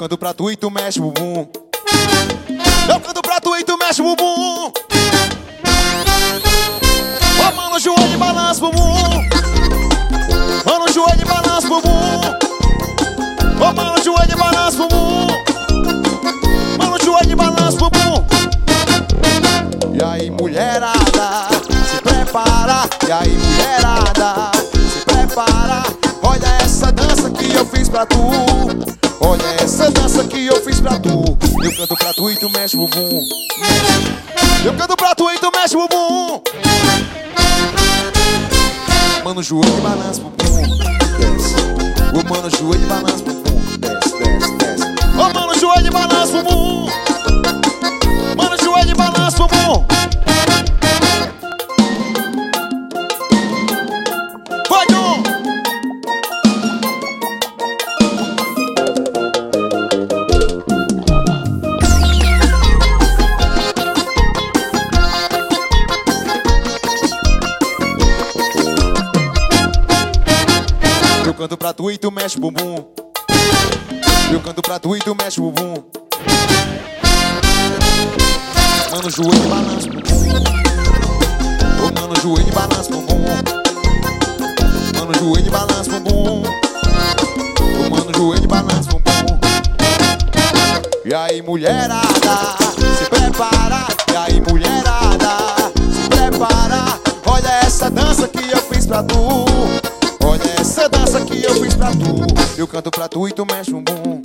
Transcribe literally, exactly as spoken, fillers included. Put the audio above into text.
canto pra tu e tu mexe o bumbum. Eu canto pra tu e tu mexe o bumbum. Ô mano, joelho e balança o bumbum. Mano, joelho e balança o bumbum. Ô mano, joelho e balança o bumbum. Mano, joelho e balança o bumbum. E aí, mulherada, se prepara. E aí, mulherada, se prepara. Olha essa dança que eu fiz pra tu. Olha essa dança que eu fiz pra tu. Eu canto pra tu e tu mexe o bumbum. Eu canto pra tu e tu mexe o bumbum. Mano, joelho e balança o bumbum. Desce. Ô mano, joelho e balança o bumbum. Desce, desce, desce. Ô mano, joelho e balança o bumbum. Mano, joelho e balança o bumbum. Vai, Dom! Eu canto pra tu e tu mexe o bumbum. Eu canto pra tu e tu mexe o bumbum. Mano, joelho e balança o bumbum. Ô mano, joelho e balança o bumbum. Mano, joelho e balança o bumbum. Ô mano, joelho e balança o bumbum. E aí, mulherada, se prepara. E aí, mulherada, se prepara. Olha essa dança que eu fiz pra tu. Olha essa dança que eu fiz pra tu. Eu canto pra tu e tu mexe o bumbum.